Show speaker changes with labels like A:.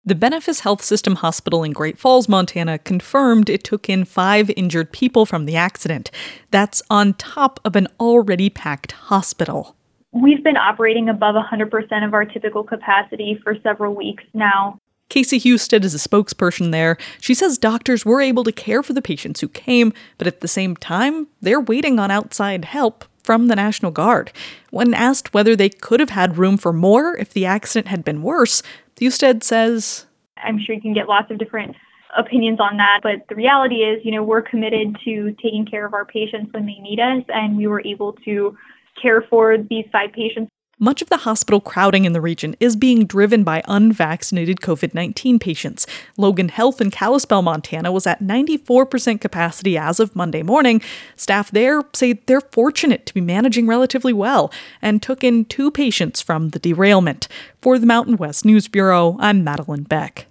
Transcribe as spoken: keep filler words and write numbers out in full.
A: The Benefice Health System Hospital in Great Falls, Montana, confirmed it took in five injured people from the accident. That's on top of an already packed hospital.
B: We've been operating above one hundred percent of our typical capacity for several weeks now.
A: Casey Husted is a spokesperson there. She says doctors were able to care for the patients who came, but at the same time, they're waiting on outside help from the National Guard. When asked whether they could have had room for more if the accident had been worse, Husted says,
B: I'm sure you can get lots of different opinions on that, but the reality is, you know, we're committed to taking care of our patients when they need us, and we were able to care for these five patients.
A: Much of the hospital crowding in the region is being driven by unvaccinated covid nineteen patients. Logan Health in Kalispell, Montana was at ninety-four percent capacity as of Monday morning. Staff there say they're fortunate to be managing relatively well and took in two patients from the derailment. For the Mountain West News Bureau, I'm Madeline Beck.